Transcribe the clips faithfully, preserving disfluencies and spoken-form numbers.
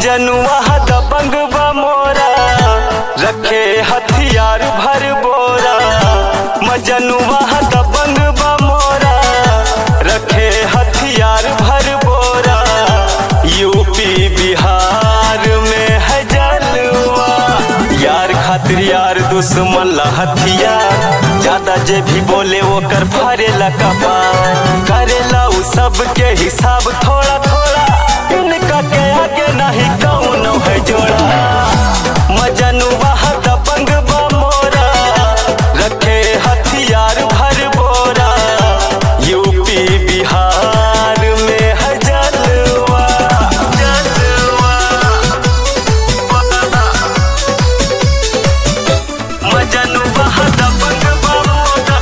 मजनुआ दबंग बा मोरा रखे हथियार भर बोरा। मजनुआ दबंग बा मोरा रखे हथियार भर बोरा। यूपी बिहार में है जलवा, यार खातिर यार दुश्मन ला हथियार। ज्यादा जे भी बोले वो कर फारेला कपार। करेला उ सब के हिसाब थोड़ा थोड़ा, इनका के आगे नहीं कौनो है जोड़ा। मजनुआ दबंग बा मोरा रखे हथियार भर बोरा। यूपी बिहार में है जलवा जलवा। मजनुआ दबंग बा मोरा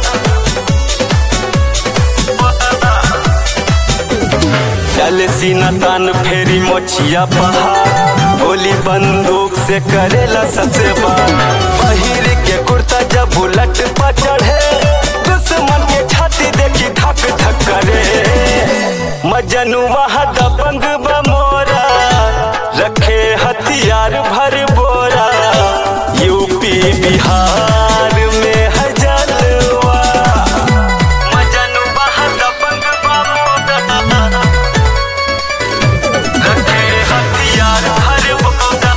चले सीना तान फेरी मोछिया पहाड़। गोली बंदूक से करेला सबसे बार। पहिर के कुर्ता जब बुलेट पर चढ़े, दुश्मन के छाती देखी धक धक करे। मजनुआ दबंग बा मोरा रखे हथियार भर बोरा। यूपी बिहार में है जलवा। मजनुआ दबंग बा मोरा रखे हथियार भर बोरा।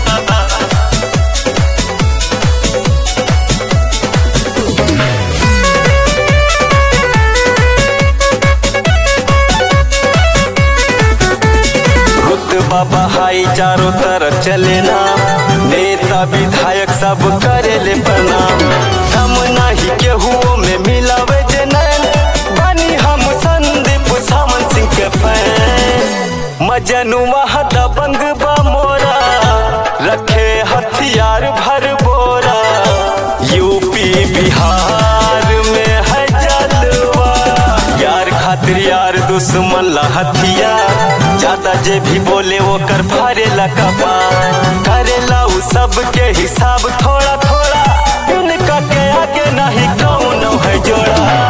रुतबा बहाई चारों तरफ चले ना, नेता विधायक सब करेले प्रणाम। हम नहीं केहुओ में मिलावे जे नैन, बनी हम संदीप सावन सिंह के फैन। मजनुआ दबंग बा मोरा रखे हथियार भर बोरा। यूपी बिहार में है जलवा, यार खातिर यार दुश्मन ला हथियार। ज्यादा जे भी बोले वो कर फारेला कपार। करेला उ सब के हिसाब थोड़ा थोड़ा, इनका के आगे नहीं कौनो है जोड़ा।